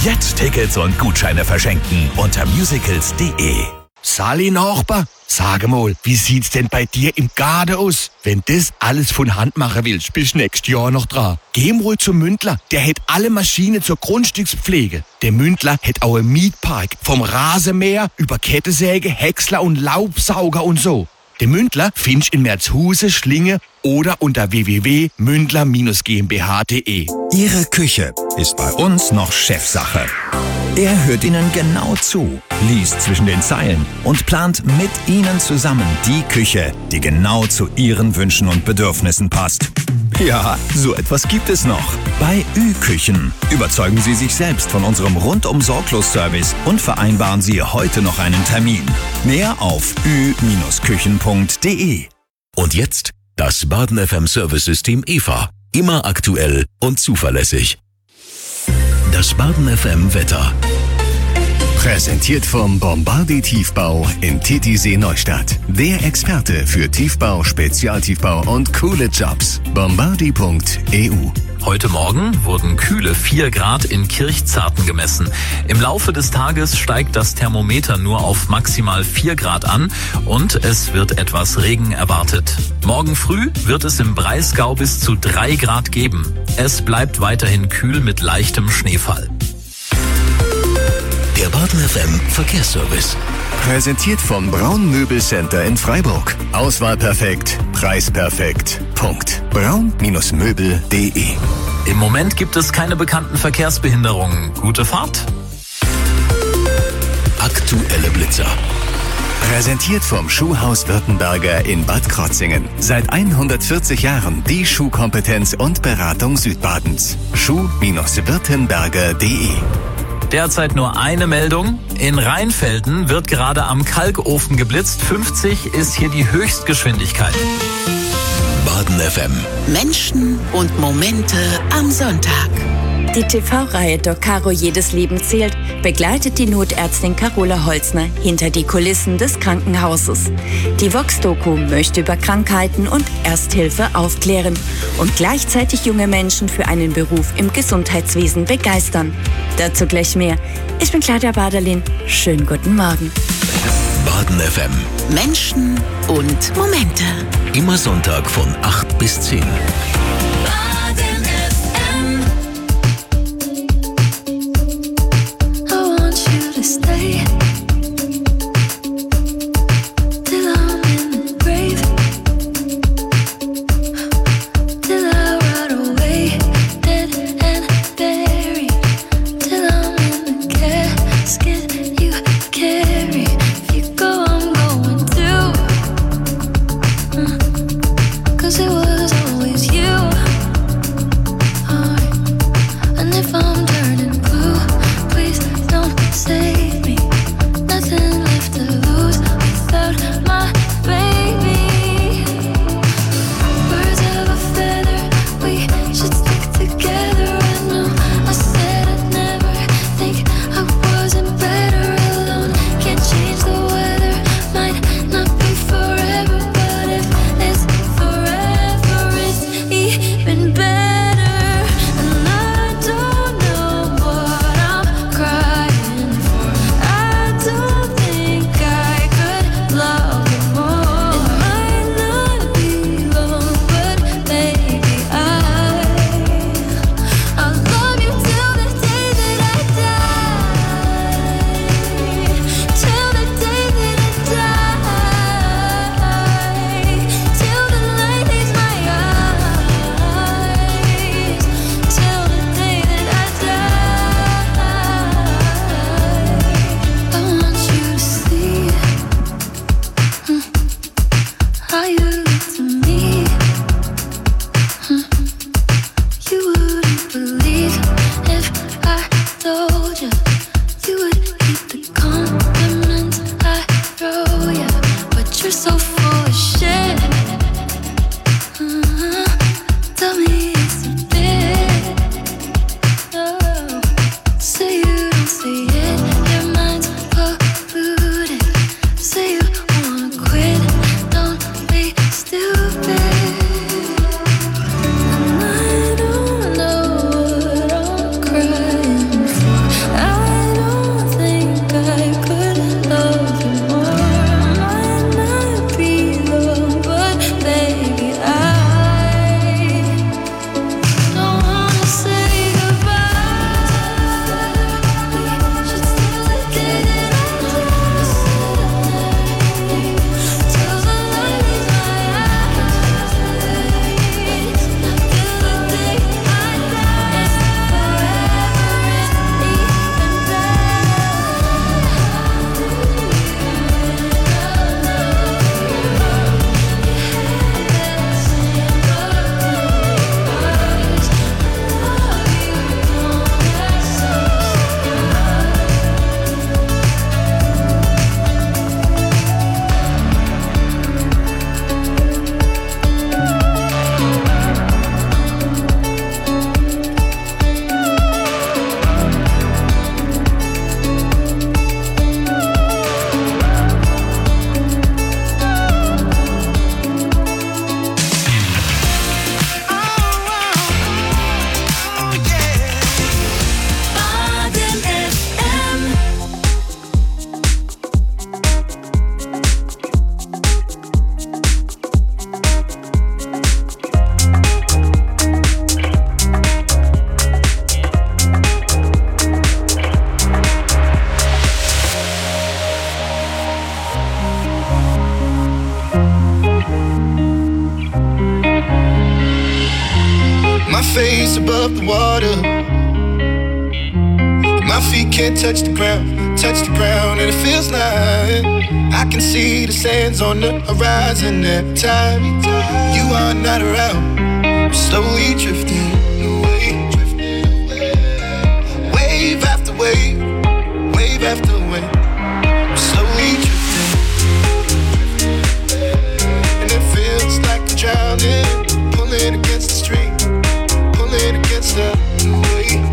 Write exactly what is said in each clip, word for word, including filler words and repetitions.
Jetzt Tickets und Gutscheine verschenken unter musicals punkt de. Sali Nachbar, sag mal, wie sieht's denn bei dir im Garten aus? Wenn das alles von Hand machen willst, bist nächstes Jahr noch dran. Geh mal zum Mündler, der hat alle Maschinen zur Grundstückspflege. Der Mündler hat auch einen Mietpark, vom Rasenmäher über Kettensäge, Häcksler und Laubsauger und so. Der Mündler findest in Merzhuse, Schlinge oder unter w w w punkt mündler gmbh punkt de. Ihre Küche ist bei uns noch Chefsache. Er hört Ihnen genau zu, liest zwischen den Zeilen und plant mit Ihnen zusammen die Küche, die genau zu Ihren Wünschen und Bedürfnissen passt. Ja, so etwas gibt es noch. Bei Ü-Küchen überzeugen Sie sich selbst von unserem Rundum-Sorglos-Service und vereinbaren Sie heute noch einen Termin. Mehr auf ü Küchen punkt de. Und jetzt das Baden F M Service-System E V A. Immer aktuell und zuverlässig. Das Baden F M Wetter. Präsentiert vom Bombardier Tiefbau in Titisee Neustadt. Der Experte für Tiefbau, Spezialtiefbau und coole Jobs. bombardier punkt e u. Heute Morgen wurden kühle vier Grad in Kirchzarten gemessen. Im Laufe des Tages steigt das Thermometer nur auf maximal vier Grad an und es wird etwas Regen erwartet. Morgen früh wird es im Breisgau bis zu drei Grad geben. Es bleibt weiterhin kühl mit leichtem Schneefall. Der Baden F M Verkehrsservice. Präsentiert vom Braun Möbelcenter in Freiburg. Auswahl perfekt, Preis perfekt. Punkt. braun Möbel punkt de. Im Moment gibt es keine bekannten Verkehrsbehinderungen. Gute Fahrt! Aktuelle Blitzer. Präsentiert vom Schuhhaus Württemberger in Bad Krotzingen. Seit hundertvierzig Jahren die Schuhkompetenz und Beratung Südbadens. schuh württemberger punkt de. Derzeit nur eine Meldung. In Rheinfelden wird gerade am Kalkofen geblitzt. fünfzig ist hier die Höchstgeschwindigkeit. Baden F M. Menschen und Momente am Sonntag. Die T V-Reihe Doc Caro Jedes Leben zählt begleitet die Notärztin Carola Holzner hinter die Kulissen des Krankenhauses. Die Vox-Doku möchte über Krankheiten und Ersthilfe aufklären und gleichzeitig junge Menschen für einen Beruf im Gesundheitswesen begeistern. Dazu gleich mehr. Ich bin Claudia Baderlin. Schönen guten Morgen. Baden F M. Menschen und Momente. Immer Sonntag von acht bis zehn. Cause it was always you. above the water. My feet can't touch the ground, touch the ground, and it feels like I can see the sands on the horizon every time you are not around. I'm slowly drifting away, drifting away. Wave after wave, wave after wave. I'm slowly drifting, and it feels like I'm drowning, pulling against the stream, pulling against the wave.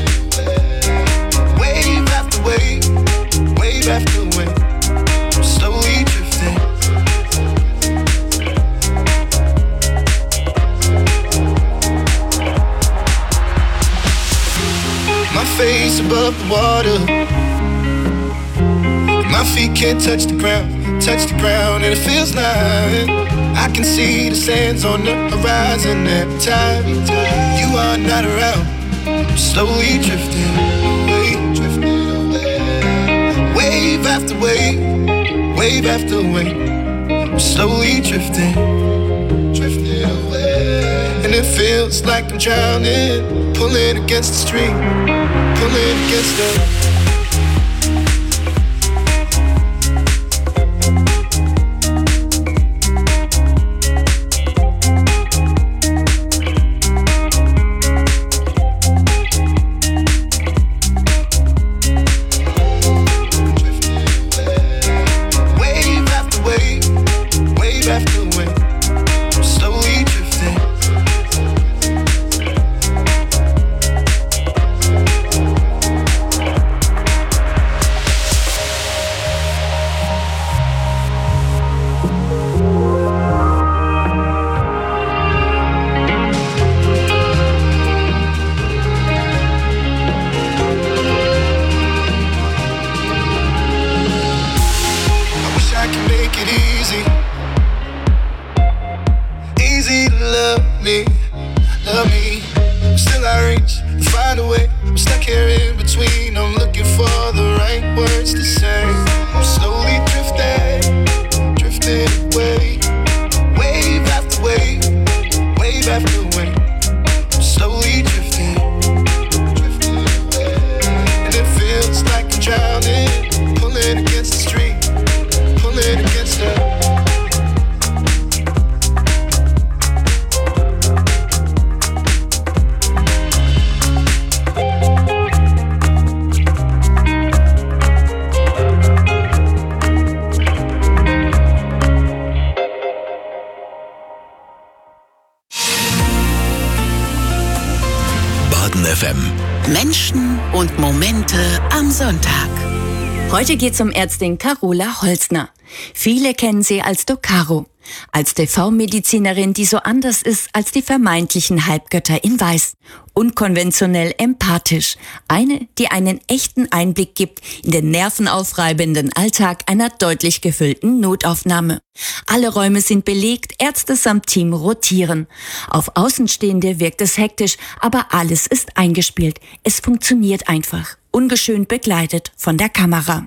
Wave, wave after wave, I'm slowly drifting. My face above the water. My feet can't touch the ground, touch the ground, and it feels like I can see the sands on the horizon every time you are not around. I'm slowly drifting away, drifting. Wave after wave, wave after wave, I'm slowly drifting, drifting away. And it feels like I'm drowning, pulling against the stream, pulling against the Menschen und Momente am Sonntag. Heute geht's um Ärztin Carola Holzner. Viele kennen sie als Doc Caro, als T V-Medizinerin, die so anders ist als die vermeintlichen Halbgötter in Weiß. Unkonventionell empathisch. Eine, die einen echten Einblick gibt in den nervenaufreibenden Alltag einer deutlich gefüllten Notaufnahme. Alle Räume sind belegt, Ärzte samt Team rotieren. Auf Außenstehende wirkt es hektisch, aber alles ist eingespielt. Es funktioniert einfach, ungeschönt begleitet von der Kamera.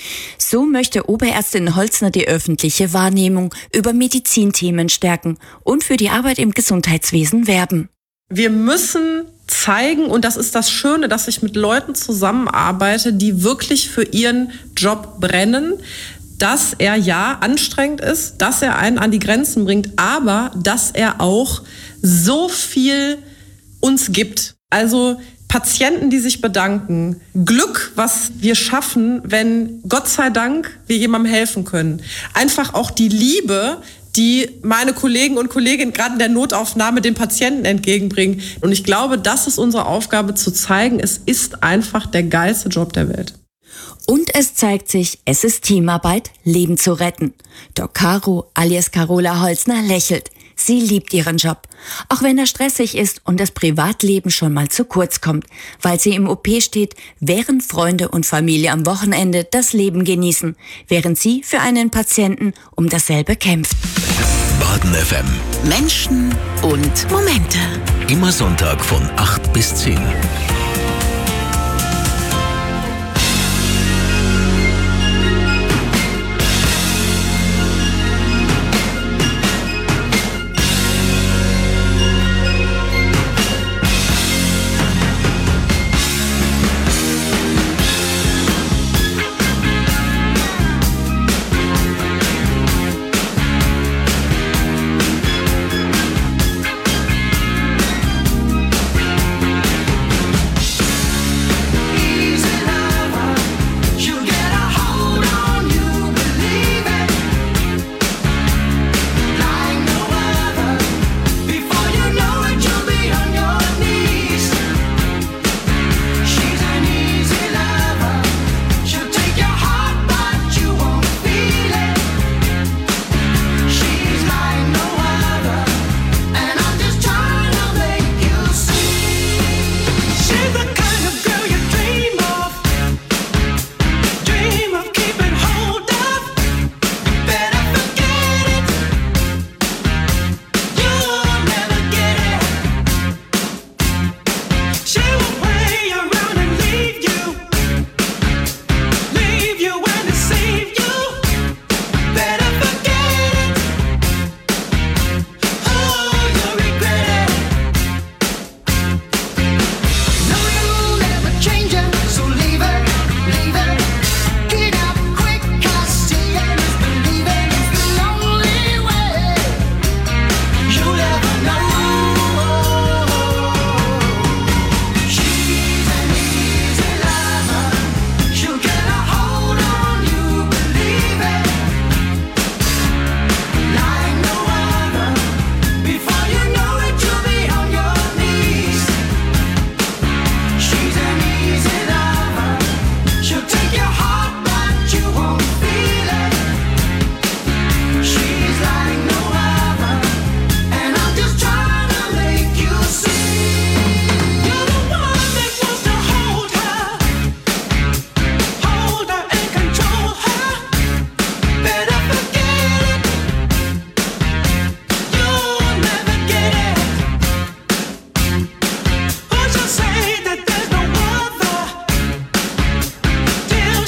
So möchte Oberärztin Holzner die öffentliche Wahrnehmung über Medizinthemen stärken und für die Arbeit im Gesundheitswesen werben. Wir müssen zeigen, und das ist das Schöne, dass ich mit Leuten zusammenarbeite, die wirklich für ihren Job brennen, dass er ja anstrengend ist, dass er einen an die Grenzen bringt, aber dass er auch so viel uns gibt. Also Patienten, die sich bedanken, Glück, was wir schaffen, wenn Gott sei Dank wir jemandem helfen können. Einfach auch die Liebe, die meine Kollegen und Kolleginnen gerade in der Notaufnahme den Patienten entgegenbringen. Und ich glaube, das ist unsere Aufgabe, zu zeigen, es ist einfach der geilste Job der Welt. Und es zeigt sich, es ist Teamarbeit, Leben zu retten. Doc Caro alias Carola Holzner lächelt. Sie liebt ihren Job, auch wenn er stressig ist und das Privatleben schon mal zu kurz kommt, weil sie im O P steht, während Freunde und Familie am Wochenende das Leben genießen, während sie für einen Patienten um dasselbe kämpft. Baden F M. Menschen und Momente. Immer Sonntag von acht bis zehn.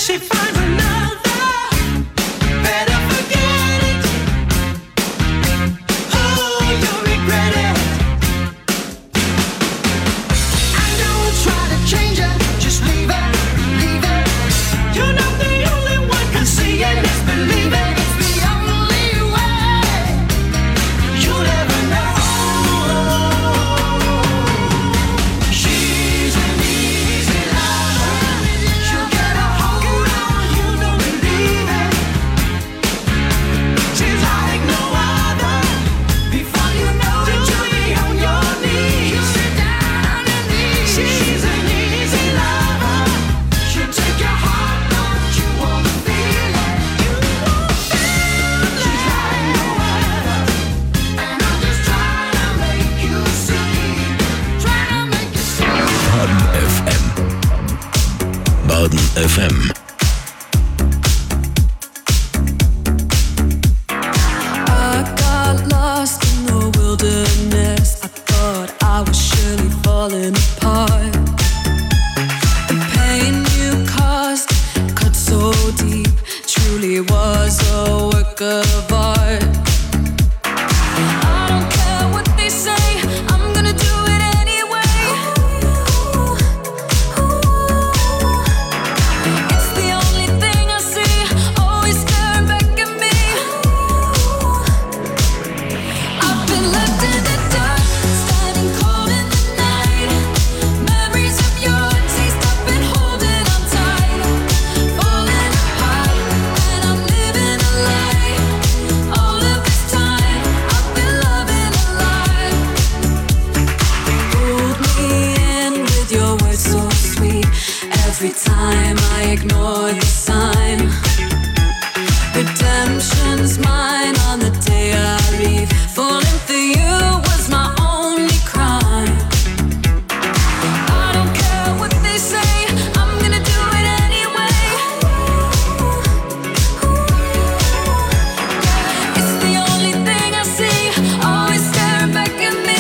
Baden F M. I got lost in the wilderness. I thought I was surely falling apart. The pain you caused cut so deep, truly was a work of art. I don't care what they say, I'm gonna do it anyway. It's the only thing I see, always staring back at me. I've been left in the dark, standing cold in the night. Memories of your taste, I've been holding on tight. Falling apart, and I'm living a lie. All of this time, I've been loving a lie. Pulled me in with your words so sweet. Every time I ignore the sign. Redemption's mine on the day I leave. Falling for you was my only crime. I don't care what they say, I'm gonna do it anyway. It's the only thing I see, always staring back at me.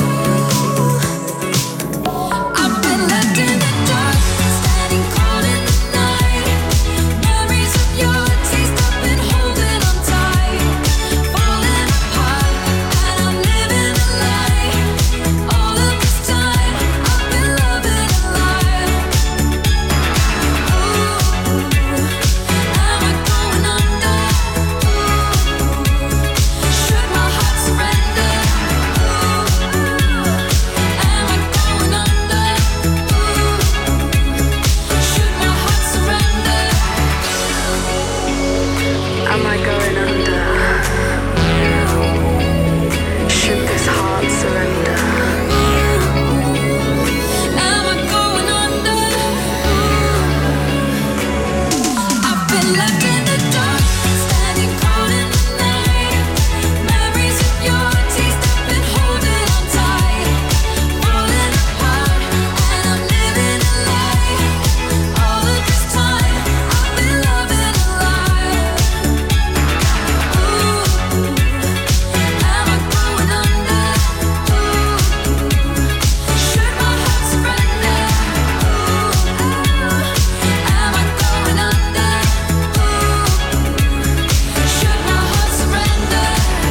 I've been left in the dark, standing cold in the night. Memories of your taste, I've been holding on tight. Falling apart, and I'm living a lie. All of this time, I've been loving a lie. Ooh, am I going under? Should my heart surrender? Am I going under? Should my heart surrender? Am I going under? Should this heart surrender? Am I going under? I've been left in the dark, standing cold in the night. Memories of your taste, I've been holding on tight. Falling apart, and I'm living a lie. All of this time, I've been loving a lie. Ooh, am I going under? Should my heart surrender? Am I going under? Should my heart surrender?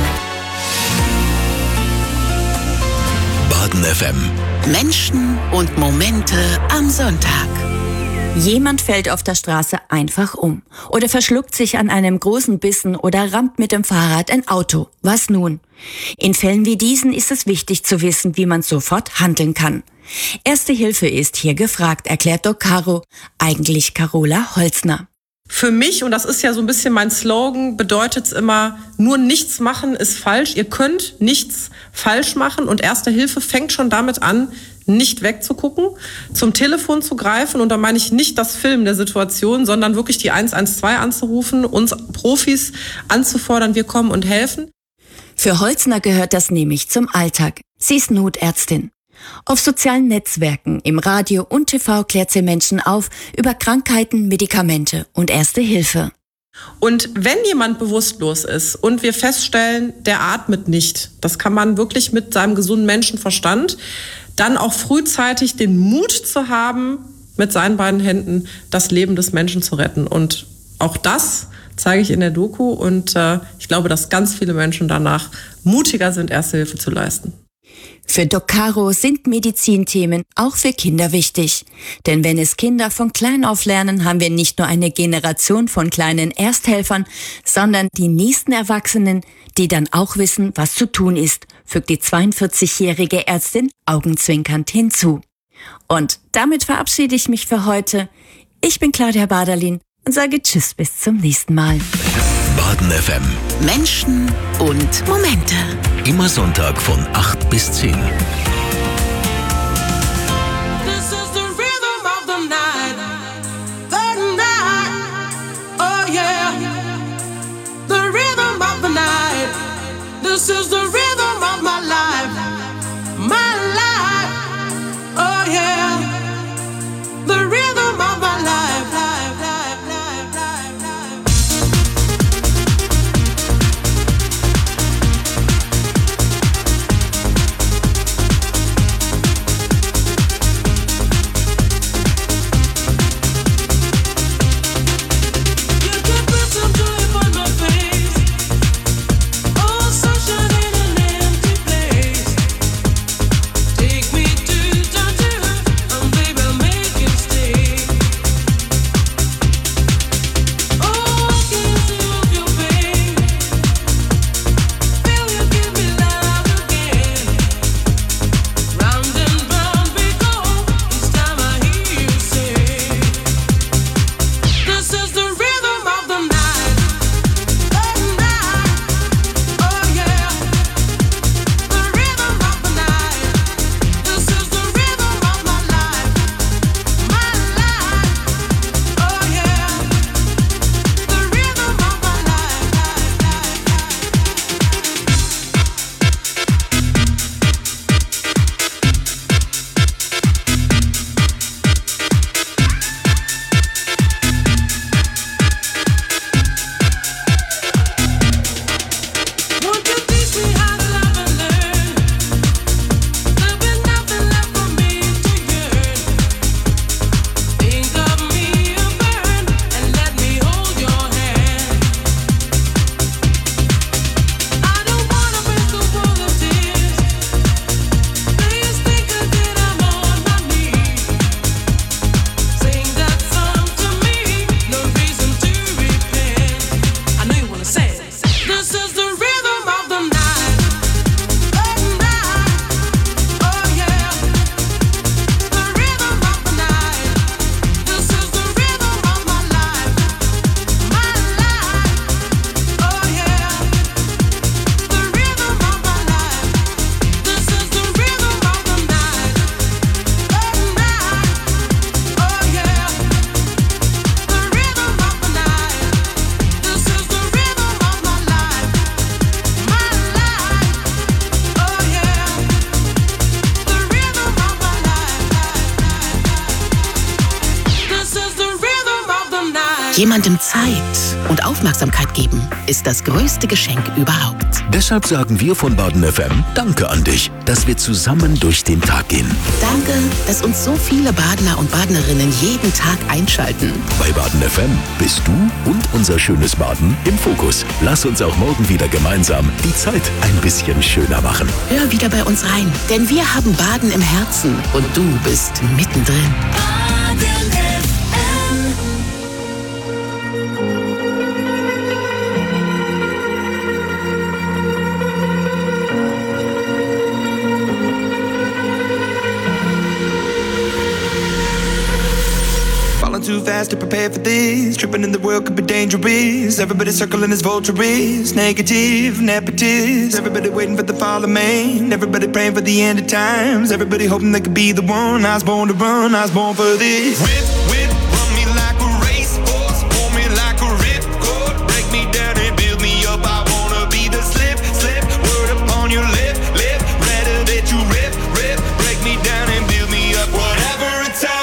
Baden F M. Menschen und Momente am Sonntag. Jemand fällt auf der Straße einfach um oder verschluckt sich an einem großen Bissen oder rammt mit dem Fahrrad ein Auto. Was nun? In Fällen wie diesen ist es wichtig zu wissen, wie man sofort handeln kann. Erste Hilfe ist hier gefragt, erklärt Doc Caro, eigentlich Carola Holzner. Für mich, und das ist ja so ein bisschen mein Slogan, bedeutet es immer, nur nichts machen ist falsch. Ihr könnt nichts falsch machen und Erste Hilfe fängt schon damit an, nicht wegzugucken, zum Telefon zu greifen, und da meine ich nicht das Filmen der Situation, sondern wirklich die eins eins zwei anzurufen, uns Profis anzufordern, wir kommen und helfen. Für Holzner gehört das nämlich zum Alltag. Sie ist Notärztin. Auf sozialen Netzwerken, im Radio und T V klärt sie Menschen auf über Krankheiten, Medikamente und Erste Hilfe. Und wenn jemand bewusstlos ist und wir feststellen, der atmet nicht, das kann man wirklich mit seinem gesunden Menschenverstand, dann auch frühzeitig den Mut zu haben, mit seinen beiden Händen das Leben des Menschen zu retten. Und auch das zeige ich in der Doku. Und äh, ich glaube, dass ganz viele Menschen danach mutiger sind, Erste Hilfe zu leisten. Für Doc Caro sind Medizinthemen auch für Kinder wichtig. Denn wenn es Kinder von klein auf lernen, haben wir nicht nur eine Generation von kleinen Ersthelfern, sondern die nächsten Erwachsenen, die dann auch wissen, was zu tun ist, fügt die zweiundvierzigjährige Ärztin augenzwinkernd hinzu. Und damit verabschiede ich mich für heute. Ich bin Claudia Baderlin und sage Tschüss bis zum nächsten Mal. Baden F M. Menschen und Momente. Immer Sonntag von acht bis zehn. This is the rhythm of the night, the night, oh yeah. The rhythm of the night, this is the rhythm of my life, my life, oh yeah. The rhythm of my life, life, life, life, life, life. You can put some joy upon my face. Oh, sunshine in an empty place. Take me to Georgia, and baby, I'll make it stay. Oh, I can see of your pain. Feel you give me love again. Round and round we go. Each time I hear you say, this is the rhythm of the night, the night, oh yeah. The rhythm of the night, this is the rhythm of my life, my life, oh yeah. The rhythm of my life, life, life, Won't you teach me how to love and learn? There'll be nothing left for me to yearn. Think of me and burn, and let me hold your hand. I don't wanna break the wall of tears. Please think again, I'm on my knees. Sing that song to me, no reason to repent. I know you wanna say it. This is the rhythm of the night, the night, oh yeah. The rhythm of the night, this is the rhythm of my life, my life, oh yeah. The rhythm of my life, this is the rhythm of the night, the night, oh yeah. The rhythm of the night, this is the rhythm of my life, my life, oh yeah. The rhythm of my life, this is the rhythm of the night. Jemandem Zeit und Aufmerksamkeit geben ist das größte Geschenk überhaupt. Deshalb sagen wir von Baden F M Danke an dich, dass wir zusammen durch den Tag gehen. Danke, dass uns so viele Badener und Badnerinnen jeden Tag einschalten. Bei Baden F M bist du und unser schönes Baden im Fokus. Lass uns auch morgen wieder gemeinsam die Zeit ein bisschen schöner machen. Hör wieder bei uns rein, denn wir haben Baden im Herzen und du bist mittendrin. Falling too fast to prepare for this. Tripping in the world could be dangerous. Everybody circling as vultures. Negative, nepotist. Everybody waiting for the fall of man. Everybody praying for the end of times. Everybody hoping they could be the one. I was born to run, I was born for this. Whip, whip, run me like a racehorse. Pull me like a ripcord. Break me down and build me up. I wanna be the slip, slip. Word upon your lip, lip. Rather that you rip, rip. Break me down and build me up. Whatever it takes.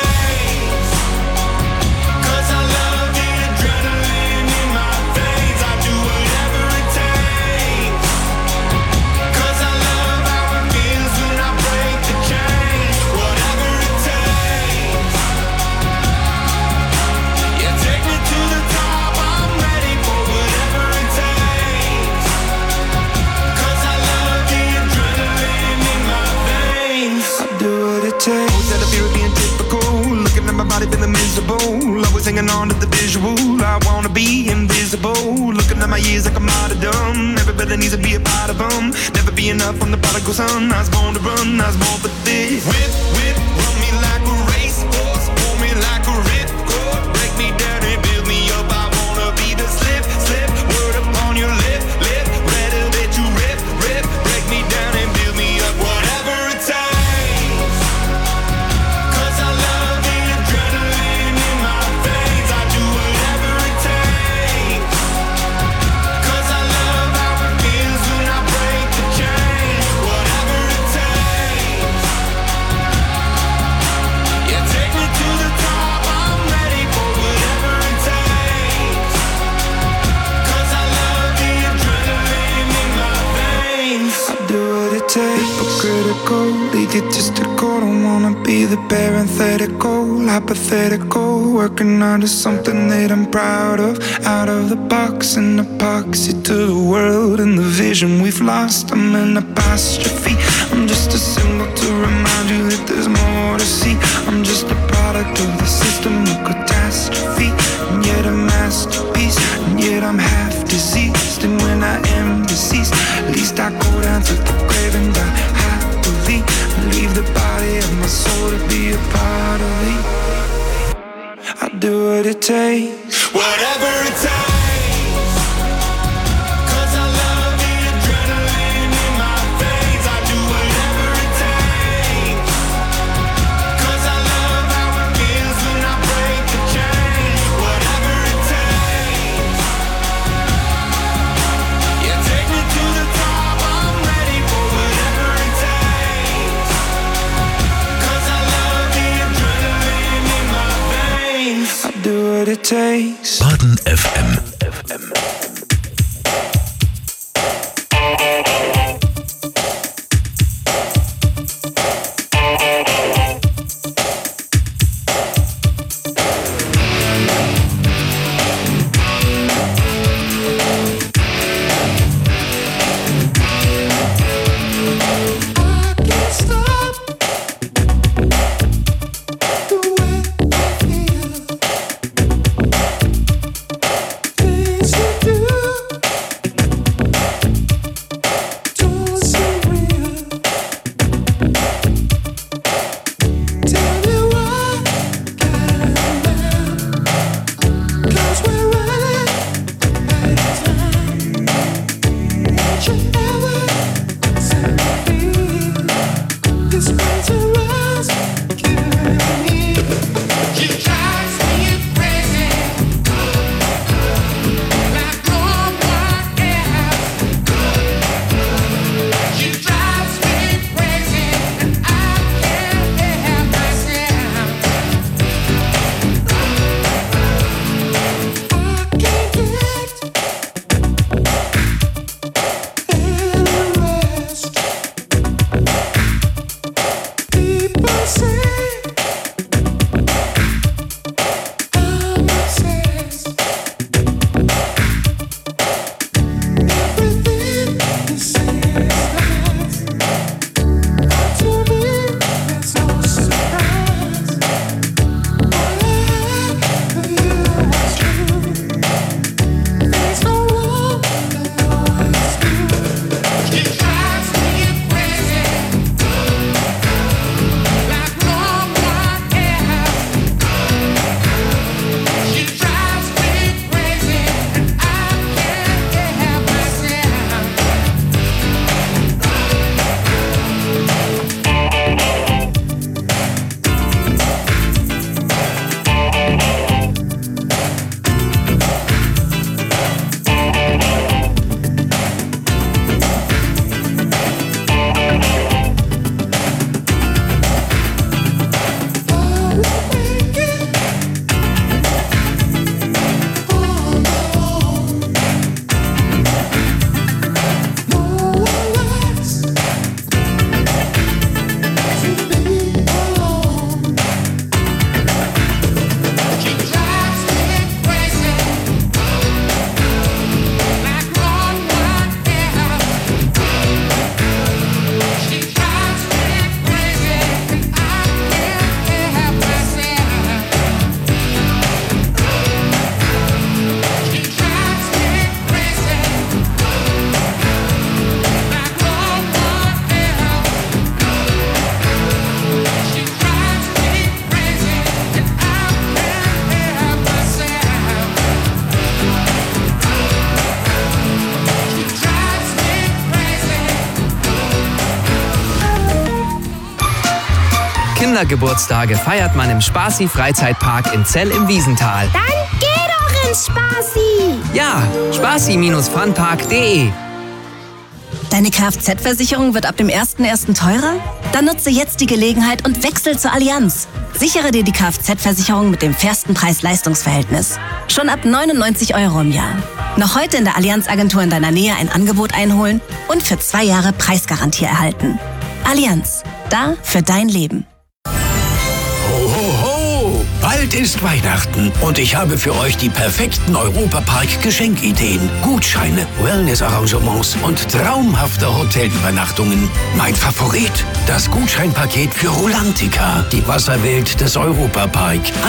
unmissable. Always hanging on to the visual. I wanna be invisible. Looking at my years like I'm martyrdom. Everybody needs to be a part of them. Never be enough from the prodigal son. I was born to run, I was born for this. Whip, whip, run me like a racehorse. Pull me like a ripcord. Break me down and build me up. I wanna be the slip, slip. Word upon your lip, lip. Rather that you rip, rip. Break me down and build me up. Whatever it takes. Cause I love the adrenaline in my veins. I do whatever it takes. Cause I love how it feels when I break the chain. Whatever it takes. Yeah, take me to the top. I'm ready for whatever it takes. Cause I love the adrenaline in my veins. I do what it takes. Critical, egotistical. Don't wanna be the parenthetical, hypothetical. Working out of something that I'm proud of. Out of the box, an epoxy to the world and the vision we've lost. I'm an apostrophe. I'm just a symbol to remind you that there's more to see. I'm just a product of the system of catastrophe, and yet a masterpiece. And yet I'm half diseased, and when I am deceased, at least I go down to the grave and die happily. Leave the body of my soul to be a part of me. I do what it takes. Whatever it takes. Cause I love the adrenaline in my veins. I do whatever it takes. Cause I love how it feels when I break the chain. Whatever it takes. Yeah, take me to the top. I'm ready for whatever it takes. Cause I love the adrenaline in my veins. I do what it takes. Baden F M. Things you do Kindergeburtstage feiert man im Spaßi-Freizeitpark in Zell im Wiesental. Dann geh doch ins Spaßi! Ja, spaßi Bindestrich funpark punkt de. Deine Kfz-Versicherung wird ab dem ersten ersten teurer? Dann nutze jetzt die Gelegenheit und wechsel zur Allianz. Sichere dir die Kfz-Versicherung mit dem fairsten Preis-Leistungs-Verhältnis. Schon ab neunundneunzig Euro im Jahr. Noch heute in der Allianz-Agentur in deiner Nähe ein Angebot einholen und für zwei Jahre Preisgarantie erhalten. Allianz, da für dein Leben. Ho, ho, ho! Bald ist Weihnachten und ich habe für euch die perfekten Europapark-Geschenkideen. Gutscheine, Wellness-Arrangements und traumhafte Hotelübernachtungen. Mein Favorit, das Gutscheinpaket für Rulantica, die Wasserwelt des Europapark.